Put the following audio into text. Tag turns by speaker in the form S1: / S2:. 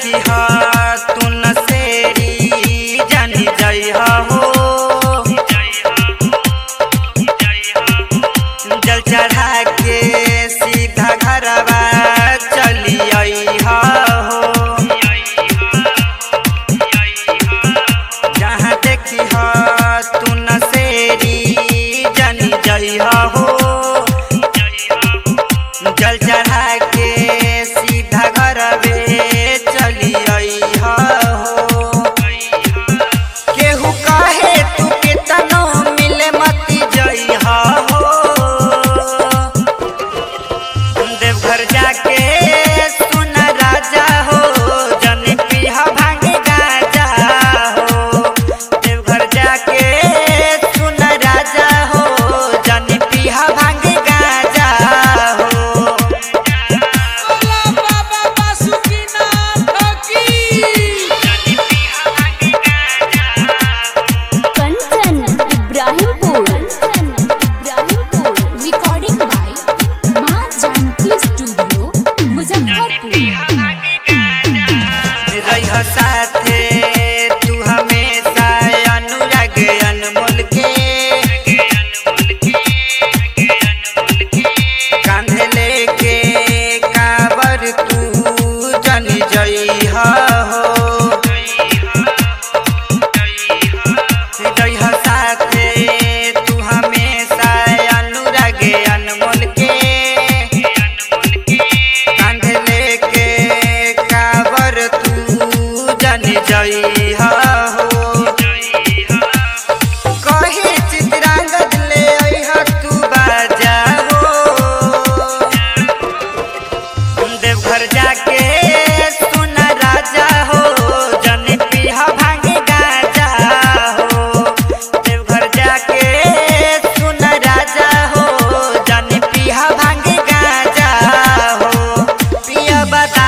S1: देखी तू नसेरी जानी जइहा हो। जल चढ़ा के सीधा घरवा चली अइहा हो। जहाँ देखी तू नसेरी जानी जइहा हो। जल चढ़ा के सीधा घरवे चली अइहा हो। केहू कहे तू केतनो मिले मती जइहा हो। देवघर जाके सुन राजा हो, जनी पीहा भांग गाजा हो। देवघर जाके सुन राजा हो, जनी पीहा भांग गाजा हो।
S2: कंचन इब्राहिमपुर रिकॉर्डिंग बाय मां जानकी स्टूडियो मुजफ्फरपुर।
S1: रह साथे तू हमेशा अनुराग अनमोल के। कांधे लेके काबर तू जनी जइहा हो। रह साथे तू हमेशा अनुराग अनमोल के। कांधे लेके काबर तू जनी जइहा हो। कहे चित्रांगद ले अइहा तू बाजा हो। देवघर जाके सुन राजा हो, जनी पीहा भांग गाजा हो। देवघर जाके सुन राजा हो, जनी पीहा भांग गाजा हो। पिया बता